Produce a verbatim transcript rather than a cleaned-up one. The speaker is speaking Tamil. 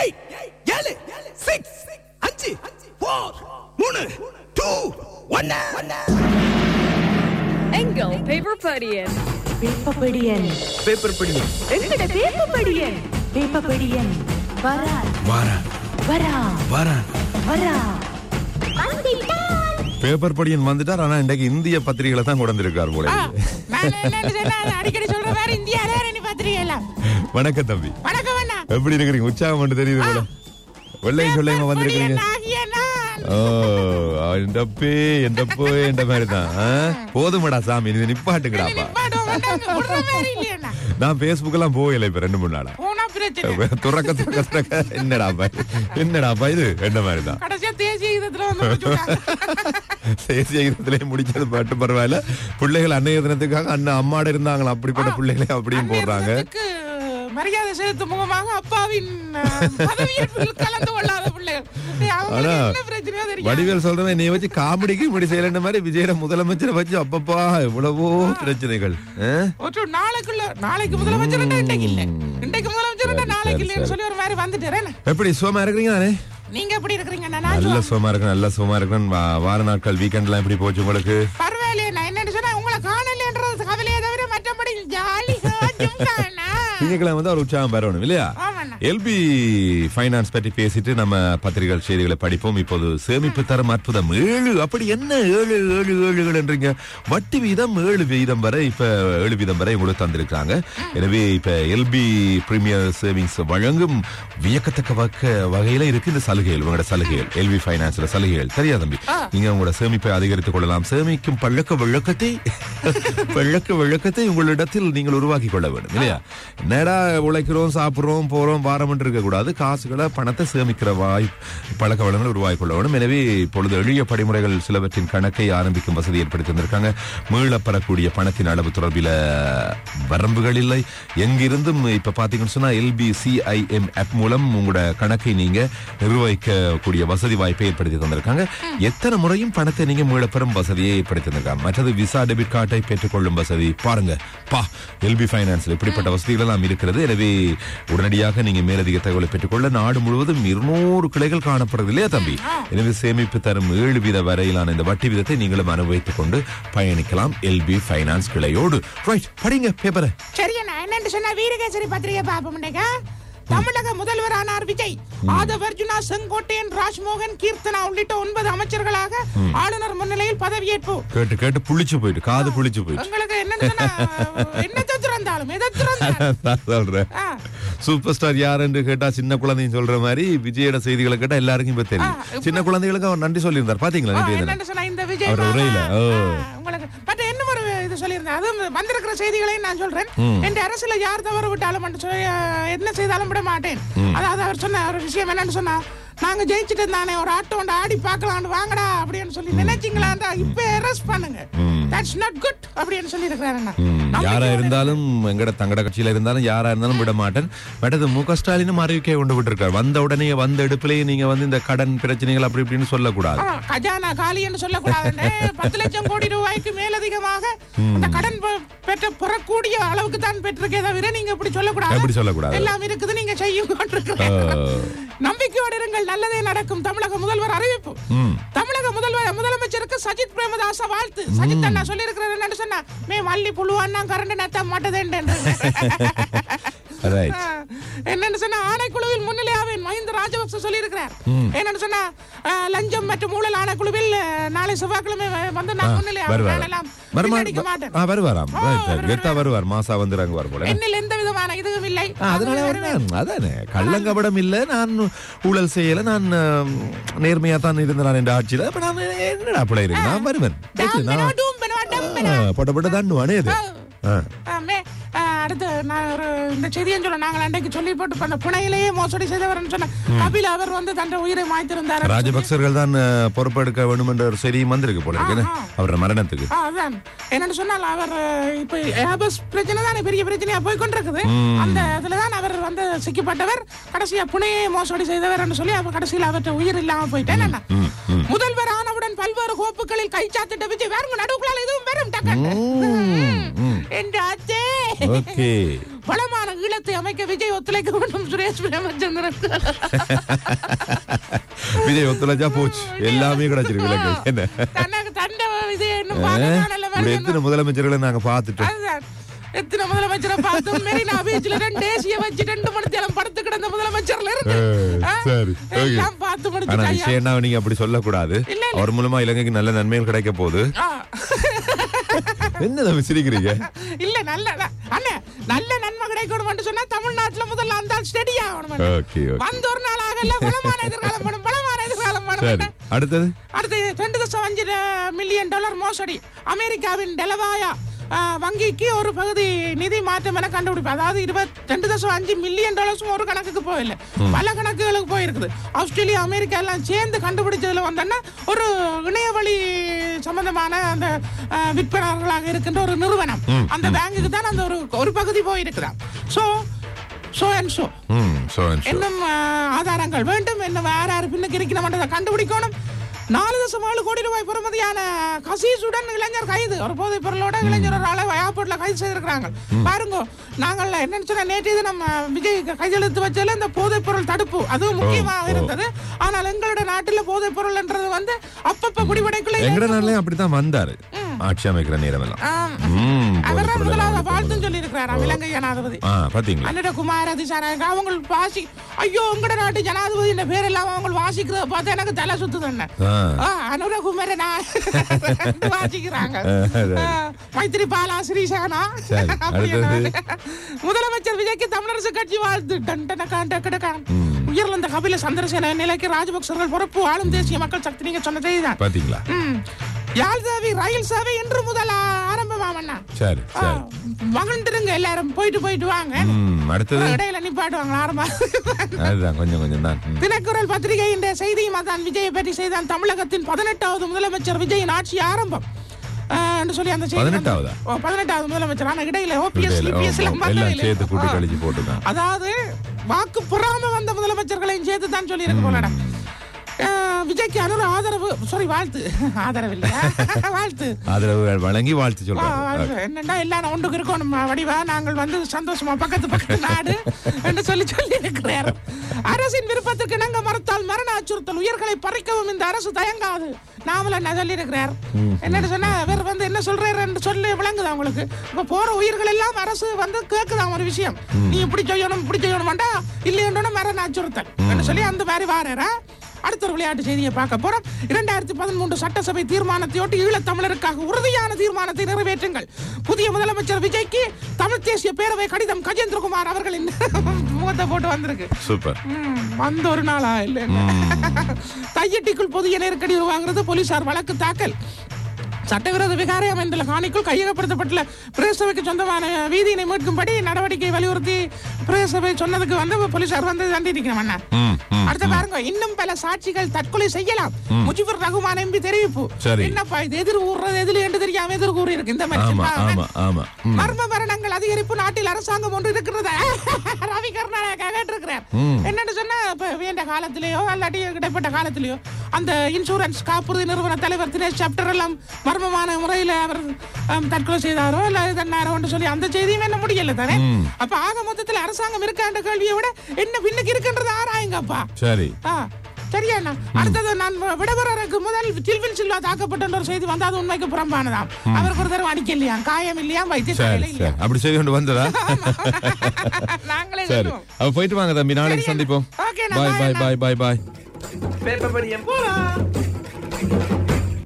ஏழு சிக்ஸ் அஞ்சு ஃபோர் மூணு டூ ஒன்னு. எங்கள் பேப்பர் படியன் பேப்பர் படியன் பேப்பர் படியன் எங்கட பேப்பர் படியன் பேப்பர் படியன் வரா வாரா வரா வாரா வரா பேப்பர் படியன் வந்துட்டார். ஆனா இன்றைக்கு இந்திய பத்திரிகைகளை தான் கொண்டு வந்திருக்கார் போல. அடிக்கடி சொல்ற மாதிரி இந்தியா பத்திரிகை எல்லாம். வணக்கம் தம்பி. வணக்கம் அண்ணா. எப்படி இருக்கிறீங்க? உற்சாகம் மட்டும் தெரியுது போல. வெள்ளை சொல்லைங்க வந்திருக்கீங்க. ஓ எந்தப்பே எந்தப்போ என்ற மாதிரி தான். போதுமடா சாமி, இது நிப்பாட்டுங்கடாப்பா. நான் பேஸ்புக் எல்லாம் போகல இப்ப ரெண்டு மூணு நாளா. துறக்க துறக்க துறக்க என்னடாப்பா என்னடாப்பா இது என்ன மாதிரிதான். தேசிய கீதத்திலே முடிச்சது பாட்டு பரவாயில்ல. பிள்ளைகள் அன்னைய தினத்துக்காக அண்ணன் அம்மாட இருந்தாங்களா, அப்படிப்பட்ட பிள்ளைகளே அப்படியும் போடுறாங்க. மரியாதை செலுத்தும் முகமாக அப்பாவின் பதவியேற்பில் கலந்து கொள்ளாத பிள்ளைகள். ஆனா வடிவேல் சொல்றதை நீ வச்சு காமெடிக்கு இப்படி செய்யற மாதிரி விஜய முதலமைச்சரை வச்சு அப்பப்பா எவ்வளவோ பிரச்சனைகள். நாளைக்குள்ள நாளைக்கு முதலமைச்சர் இன்றைக்கு இல்ல, இன்றைக்கு முதலமைச்சர் நாளைக்கு இல்லன்னு சொல்லி ஒரு மாதிரி வந்துட்டேன். எப்படி சும்மா இருக்கிறீங்க தானே? நீங்க எப்படி இருக்கிறீங்க? நல்ல சும்மா இருக்கேன், நல்ல சும்மா இருக்கேன். வார நாட்கள் வீக்கெண்ட் எல்லாம் எப்படி போச்சு உங்களுக்கு? பரவாயில்லையே. நான் என்னன்னு சொன்னா உங்களை காணலன்றது கவலையை தவிர மற்றபடி ஜாலி. திங்கட்கிழமை வந்து ஒரு உற்சாகம் பெறணும் இல்லையா? எல்பி ஃபைனான்ஸ் பற்றி பேசிட்டு நம்ம பத்திரிகை செய்திகளை படிப்போம். இப்போது சேமிப்பு தரம் அற்புதம் ஏழு. அப்படி என்ன ஏழு ஏழு ஏழுகள் என்றீங்க? வட்டி வீதம் ஏழு வீதம் வரை இப்ப ஏழு வீதம் வரை உங்களுக்கு தந்திருக்காங்க. எனவே இப்ப எல்பி பிரீமியர் சேவிங்ஸ் வழங்கும் வியக்கத்தக்க வகையில இருக்கு இந்த சலுகைகள். உங்களோட சலுகைகள் எல்பி ஃபைனான்ஸ்ல சலுகைகள் தெரியா தம்பி? நீங்க உங்களோட சேமிப்பை அதிகரித்துக் கொள்ளலாம். சேமிக்கும் பழக்க வழக்கத்தை பழக்க வழக்கத்தை உங்களிடத்தில் நீங்கள் உருவாக்கி கொள்ள வேண்டும் இல்லையா? என்னடா உழைக்கிறோம், சாப்பிடுறோம், போறோம், வாரம் இருக்க கூடாது. காசுகளை பணத்தை சேமிக்கிற வாய் பழக்க வளங்களை உருவாக்கி கொள்ள வேண்டும். எனவே இப்பொழுது எளிய படிமுறைகள் சிலவற்றின் கணக்கை ஆரம்பிக்கும் வசதி ஏற்படுத்தி வந்திருக்காங்க. மீள பெறக்கூடிய பணத்தின் அளவு தொடர்பில் வரம்புகள் இல்லை. எங்கிருந்தும் இப்ப பாத்தீங்கன்னு சொன்னா எல்பி சிஐஎம் ஆப் மூலம் உங்களோட கணக்கை நீங்க நிர்வகிக்கக்கூடிய வசதி வாய்ப்பை ஏற்படுத்தி தந்திருக்காங்க. எத்தனை முறையும் பணத்தை நீங்க மீள பெறும் வசதியை ஏற்படுத்தி தந்திருக்காங்க. மற்றது விசா டெபிட் கார்டை பெற்றுக்கொள்ளும் வசதி பாருங்க பா. எல்பி ஃபைனான்ஸ்ல இப்படிப்பட்ட வசதிகள் எல்லாம் இருக்கிறது. எனவே உடனடியாக நீங்க மேலதிக தகவலை பெற்றுக்கொள்ள நாடு முழுவதும் இருநூறு கிளைகள் காணப்படுறது இல்லையா தம்பி? எனவே சேமிப்பு தரும் ஏழு வீத வரையிலான இந்த வட்டி வீதத்தை நீங்களும் அனுபவித்துக் கொண்டு பயணிக்கலாம் எல்பி ஃபைனான்ஸ் கிளையோடு. ரைட், படிங்க பேப்பரை. சரி, நான் என்னன்னு சொன்னா வீரகேசரி பத்திரிகை பாப்போம். தமிழக முதல்வர் ஆனார் விஜய். ஆதவ் அர்ஜுனா, செங்கோட்டையன், ராஜ்மோகன், கீர்த்தனா உள்ளிட்ட ஒன்பது அமைச்சர்களாக ஆளுநர் முன்னிலையில் பதவியேற்பு. கேட்டு கேட்டு புளிச்சு போயிட்டு காது புளிச்சு போயிட்டு உங்களுக்கு என்ன திறந்தாலும் எதை திறந்தாலும் சூப்பர் ஸ்டார் யார் என்று கேட்டா சின்ன குழந்தைங்க சொல்ற மாதிரி விஜயோட செய்திகளை கேட்டா எல்லாருக்கும் இப்ப தெரியும். சின்ன குழந்தைகளுக்கு அவர் நன்றி சொல்லியிருந்தார் பாத்தீங்களா? இந்த விஜய் உங்களுக்கு பட் என்ன ஒரு இது சொல்லியிருந்தேன். அது வந்திருக்கிற செய்திகளையும் நான் சொல்றேன். என் அரசுல யார் தவறு விட்டாலும் என்ன செய்தாலும் விட மாட்டேன். அதாவது அவர் சொன்ன ஒரு விஷயம் என்னன்னு சொன்னா, நாங்க ஜெயிச்சுட்டு தானே ஒரு ஆட்டோ ஆடி பாக்கலாம்னு வாங்கடா அப்படின்னு சொல்லி நினைச்சீங்களா, இப்ப அரெஸ்ட் பண்ணுங்க. That's not good அப்படின்னு சொல்லி இருக்காருன்னா, யாரா இருந்தாலும் எங்கட தங்கட கட்சியில இருந்தாலும் யாரா இருந்தாலும் விட மாட்டேன். பட் அது மு க ஸ்டாலினும் அறிவிக்கை கொண்டு விட்டுருக்காரு. வந்த உடனே வந்த எடுப்பிலேயே நீங்க வந்து இந்த கடன் பிரச்சனைகள் அப்படி இப்படின்னு சொல்லக்கூடாது. கஜானா காலின்னு சொல்லக்கூடாது. பத்து லட்சம் கோடி ரூபாய்க்கு மேலதிகமாக அந்த கடன் பெற்ற பெறக்கூடிய அளவுக்கு தான் பெற்றிருக்கே தவிர நீங்க இப்படி சொல்லக்கூடாது. அப்படி சொல்லக்கூடாது. எல்லாம் இருக்குது, நீங்க செய்யும். நம்பிக்கையோடு இருங்கள், நல்லதே நடக்கும். தமிழக முதல்வர் அறிவிப்பு. தமிழக முதல்வர் முதலமைச்சருக்கு சஜித் பிரேமதாச வாழ்த்து. சஜித் அண்ணா சொல்லி இருக்கிறார் என்னன்னு சொன்னா, மே மல்லி புழுவான்னா கரண்ட் நத்த மாட்டதேன் என்னன்னு சொன்னா, ஆணைக்குழுவில் முன்னிலையாவேன் மஹிந்த ராஜபக்ச சொல்லி இருக்கிறார். என்னன்னு சொன்னா, லஞ்சம் மற்றும் ஊழல் ஆணைக்குழுவில் நாளை செவ்வாய்க்கிழமை வந்து நான் முன்னிலையாவேன். வருவார் மாசா வந்துறாங்க வர போல. என்னில் எந்த விதமான இதுவும் இல்லை. அதானே கள்ளங்கபடம் இல்ல, நான் ஊழல் செய்யல, நான் நேர்மையா தான் இருந்தேன் என்ற ஆட்சியில. அப்ப நான் என்னடா அப்படி இருக்கு, நான் வருவேன் போட்ட போட்ட தண்ணுவானே இது. அடுத்து நான் ஒரு இந்த செய்தியை சொல்ல, நாங்கள் அன்றைக்கு சொல்லி போட்டு அந்த புனையிலேயே மோசடி செய்தவர் சொன்ன கபில் அவர் வந்து தன் உயிரை மாய்த்திருந்தார். ராஜபக்சர்கள் தான் பொறுப்பெடுக்க வேண்டும் என்ற ஒரு செய்தியும் வந்திருக்கு போல இருக்கு அவரோட மரணத்துக்கு. அதான் என்னன்னு சொன்னால், அவர் இப்ப ஏபஸ் பிரச்சனை தானே பெரிய பிரச்சனையா போய் கொண்டிருக்குது. அந்த இதுலதான் அவர் வந்து சிக்கப்பட்டவர். கடைசியா புனையை மோசடி செய்தவர் என்று சொல்லி அவர் கடைசியில் அவற்றை உயிர் இல்லாம போயிட்டேன். முதல்வர் ஆனவுடன் பல்வேறு கோப்புகளில் கை சாத்திட்ட விஜய் வேற நடுவுக்குள்ளால எதுவும் வரும் டக்கு. வளமான ஈழத்தை அமைக்க விஜய் ஒத்துழைக்க வேண்டும் சுரேஷ் பிரேமச்சந்திரன். விஜய் ஒத்துழைச்சா போச்சு, எல்லாமே கிடைச்சிருக்கு. என்ன தனக்கு தண்டை இது இன்னும் பாக்க எத்தனை முதலமைச்சர்களை நாங்க பாத்துட்டோம். எத்தனை முதலமைச்சரை பார்த்தோம். மெரினா பீச்ல ரெண்டு தேசிய வச்சு ரெண்டு மணி நேரம் படுத்து கிடந்த முதலமைச்சர்ல இருந்து எல்லாம் பார்த்து முடிச்சு. விஷயம் நீங்க அப்படி சொல்லக்கூடாது. அவர் மூலமா இலங்கைக்கு நல்ல நன்மைகள் கிடைக்க போகுது. என்ன சிரிக்கிறீங்க? இல்ல நல்ல அண்ணே நல்ல நன்மை கிடைக்கணும் சொன்னா தமிழ்நாட்டுல முதல்ல அந்த ஸ்டெடி ஆகணும். வந்து ஒரு நாள் ஆகல பலமான எதிர்காலம் பண்ணும், பலமான எதிர்காலம் பண்ணும். அடுத்தது அடுத்து ரெண்டு தசம் அஞ்சு மில்லியன் டாலர் மோசடி. அமெரிக்காவின் டெலவாயா வங்கிக்கு ஒரு பகுதி நிதி மாற்றம் என கண்டுபிடிப்பு. அதாவது இருபத்தி ரெண்டு தசம் அஞ்சு மில்லியன் டாலர்ஸும் ஒரு கணக்குக்கு போயில்ல, பல கணக்குகளுக்கு போயிருக்குது. ஆஸ்திரேலியா அமெரிக்கா எல்லாம் சேர்ந்து கண்டுபிடிச்சதுல வந்தோன்னா ஒரு இணையவழி சம்பந்தமான அந்த விற்பனர்களாக இருக்கின்ற ஒரு நிறுவனம், அந்த பேங்குக்கு தான் அந்த ஒரு ஒரு பகுதி போயிருக்குதான். சோ சோ அண்ட் சோ இன்னும் ஆதாரங்கள் வேண்டும். என்ன வேற யாரு பின்னுக்கு இருக்கணும் கண்டுபிடிக்கணும். நாலு தசம் ஏழு கோடி ரூபாய் பெறுமதியான கசீசுடன் இளைஞர் கைது. ஒரு போதைப் பொருளோட இளைஞர் ஒரு ஆளை ஏர்போர்ட்ல கைது செய்திருக்கிறாங்க. பாருங்க, நாங்கள் என்னன்னு சொன்ன நேற்று இது நம்ம விஜய் கையெழுத்து வச்சதுல இந்த போதைப் பொருள் தடுப்பு அதுவும் முக்கியமாக இருந்தது. ஆனால் எங்களோட நாட்டுல போதைப் பொருள் என்றது வந்து அப்பப்ப குடிபடைக்குள்ள எங்க நாட்டிலே அப்படித்தான் வந்தாரு ஆட்சி அமைக்கிற நேரம் எல்லாம். அவர் முதலாவது வாழ்த்தும் சொல்லி இருக்கிறார் இலங்கை ஜனாதிபதி. அன்னிட குமார திசாநாயக அவங்க வாசி ஐயோ உங்களோட நாட்டு ஜனாதிபதி இந்த பேர் எல்லாம் அவங்க வாசிக்கிறத பார்த்தா எனக்கு தலை சுத்துது. அனுரகுமார வாசிக்கிறாங்க. மைத்திரி பாலா ஸ்ரீசானா. முதலமைச்சர் விஜய்க்கு தமிழரசு கட்சி வாழ்த்து. உயர்ந்த கபில சந்திரசேன நிலைக்கு ராஜபக்சர்கள் பொறுப்பு. ஆளும் தேசிய மக்கள் சக்தி நீங்க சொன்னதே தான் பாத்தீங்களா? யாழ் சேவை ரயில் சேவை இன்று முதல் ஆரம்பமாமண்ணா. சரி சரி மகிழ்ந்துருங்க எல்லாரும், போயிட்டு போயிட்டு வாங்க. அடுத்தது இடையில நிப்பாட்டுவாங்க ஆரம்பம். அதுதான் கொஞ்சம் கொஞ்சம் தான். தினக்குரல் பத்திரிகை இந்த செய்தியும் அதான் விஜயை பற்றி செய்தான். தமிழகத்தின் பதினெட்டாவது முதலமைச்சர் விஜயின் ஆட்சி ஆரம்பம் சொல்லி அந்த பதினெட்டாவது பதினெட்டாவது முதலமைச்சர். ஆனா இடையில ஓபிஎஸ் இபிஎஸ் சேர்த்து கூட்டி கழிச்சு போட்டுதான். அதாவது வாக்கு புறாம வந்த முதலமைச்சர்களையும் சேர்த்து தான் சொல்லி இருக்கு போல. விஜய்க்கு அனுர ஆதரவு சாரி வாழ்த்து ஆதரவு இல்லையா வாழ்த்து ஆதரவு வழங்கி வாழ்த்து சொல்றாங்க. என்னன்னா எல்லாம் ஒன்றுக்கு இருக்கணும் வடிவா, நாங்கள் வந்து சந்தோஷமா பக்கத்து பக்கத்து நாடு என்று சொல்லி சொல்லி இருக்கிறார். அரசின் விருப்பத்திற்கு நாங்க மறுத்தால் மரண அச்சுறுத்தல், உயிர்களை பறிக்கவும் இந்த அரசு தயங்காது. நாமல என்ன சொல்லி இருக்கிறார். என்னன்னு சொன்னா இவர் வந்து என்ன சொல்றாரு என்று சொல்லி விளங்குது அவங்களுக்கு. இப்ப போற உயிர்கள் எல்லாம் அரசு வந்து கேக்குதான் ஒரு விஷயம், நீ இப்படி செய்யணும் இப்படி செய்யணும்டா இல்லையோட மரண அச்சுறுத்தல் என்று சொல்லி அந்த மாதிரி வாரா. அடுத்த ஒரு விளையாட்டு செய்தியை பார்க்க போறோம். இரண்டாயிரத்தி பதிமூன்று சட்டசபை தீர்மானத்தையொட்டி ஈழத்தமிழருக்காக உறுதியான தீர்மானத்தை நிறைவேற்றுங்கள். புதிய முதலமைச்சர் விஜய்க்கு தமிழ் தேசிய பேரவை கடிதம் கஜேந்திரகுமார் அவர்களின் முகத்தை போட்டு வந்திருக்கு. சூப்பர். வந்த ஒரு நாளா இல்ல தையட்டிக்குள் புதிய நெருக்கடி உருவாகிறது. போலீசார் வழக்கு தாக்கல். சட்டவிரோத விகாரை அமைந்துள்ள காணிக்குள் கையகப்படுத்தப்பட்டுள்ள பிரதேசபைக்கு சொந்தமான வீதியினை மீட்கும்படி நடவடிக்கை வலியுறுத்தி பிரதேசபை சொன்னதுக்கு வந்து போலீசார் வந்து தண்டிருக்கிறோம். அடுத்த பாருங்க, இன்னும் பல சாட்சிகள் தற்கொலை செய்யலாம். முஜிபுர் ரகுமான் எம்பி தெரிவிப்பு. என்னப்பா இது எதிர் ஊர்றது எதிரி என்று தெரியாம எதிர் கூறி இருக்கு. இந்த மாதிரி மர்ம மரணங்கள் அதிகரிப்பு நாட்டில் அரசாங்கம் ஒன்று இருக்கிறது. ரவி கருணாநாயகா கேட்டிருக்கிறார். என்னன்னு சொன்னா இப்ப வேண்ட காலத்திலேயோ அல்லாட்டி இடைப்பட்ட காலத்திலேயோ அந்த இன்சூரன்ஸ் காப்புறுதி நிறுவன தலைவர் தினேஷ் சாப்டர் எல்லாம் மர்மமான முறையில அவர் தற்கொலை செய்தாரோ இல்ல தன்னாரோ சொல்லி அந்த செய்தியும் என்ன முடியல தானே. அப்ப ஆக மொத்தத்தில் அரசாங்கம் இருக்கான்ற கேள்வியை விட என்ன பின்னுக்கு இருக்குன்றது ஆராயுங்கப்பா. சரி சரியா. அடுத்தது நான் விடவரருக்கு முதல் தில்வில் சில்வா தாக்கப்பட்ட ஒரு செய்தி வந்து அது உண்மைக்கு புறம்பானதாம். அவருக்கு ஒரு தடவை அடிக்கலையா, காயம் இல்லையா, வைத்தியசாலை இல்லையா, அப்படி செய்து கொண்டு வந்ததா. நாங்களே போயிட்டு வாங்க தம்பி, நாளைக்கு சந்திப்போம். பாய் பாய் பாய் பாய் பாய். பேப்பர் படியம் போலாம்.